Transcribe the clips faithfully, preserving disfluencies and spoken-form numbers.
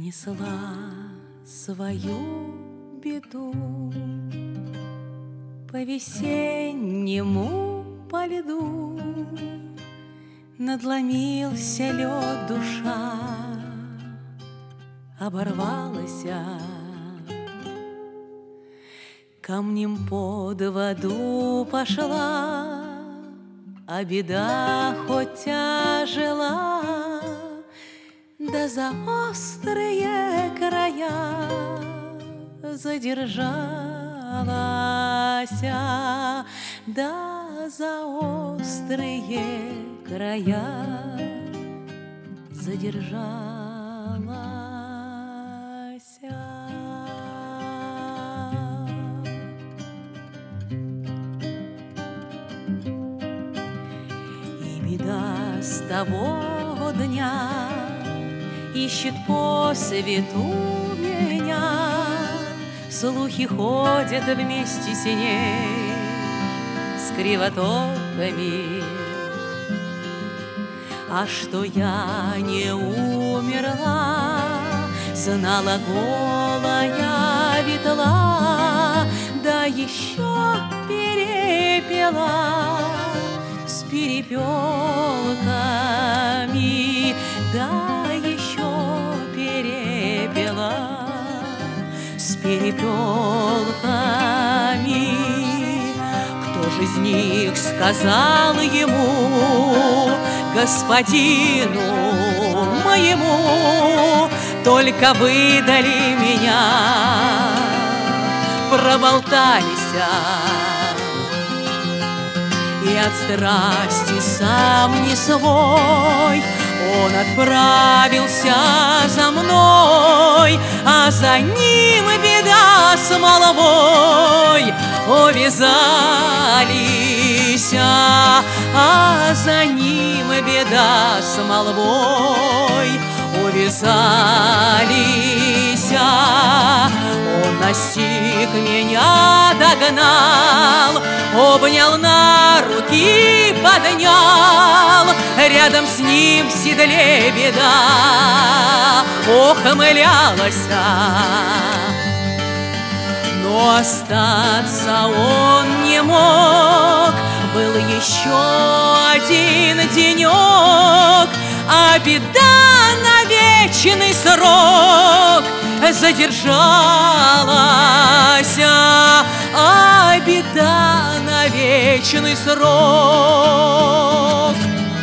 несла свою беду по весеннему по льду. Надломился лед, душа оборвалась, камнем под воду пошла, а беда хоть тяжела, да за острые края задержалась, да за острые края задержалась. И беда с того дня ищет по свету меня, слухи ходят вместе с ней, с кривотолками. А что я не умерла, знала голая ветла, да еще перепела с перепелками, да еще перепела с перепелками. Кто же из них сказал ему, господину моему, только выдали меня, проболтались, и от страсти сам не свой он отправился за мной, а за ним беда с молвой увязались, а за ним беда с молвой увязались. Он настиг меня, догнал, обнял на руки, поднял, рядом с ним в седле беда ухмылялась. Но остаться он не мог, был еще один денек, а беда на вечный срок задержалась, а беда на вечный срок.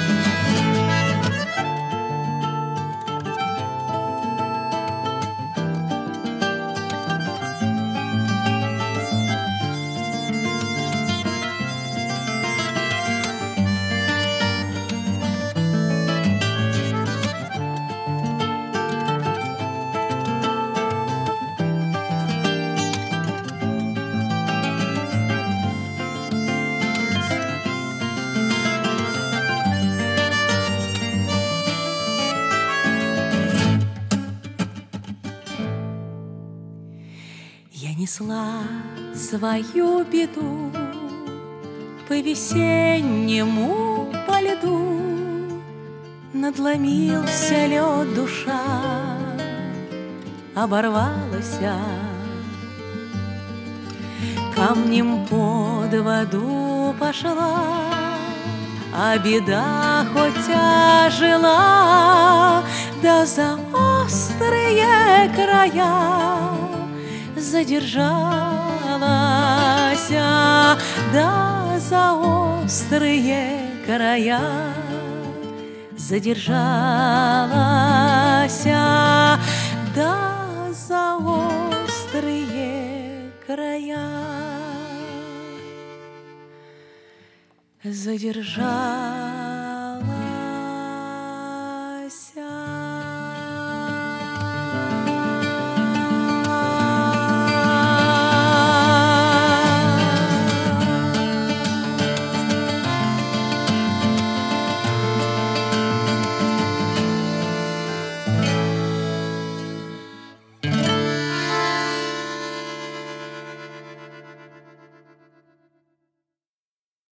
Я несла свою беду по весеннему по льду. Надломился лед, душа оборвалась, камнем под воду пошла, а беда хоть тяжела, да за острые края задержалась, да за острые края задержалась, да за острые края задержалась.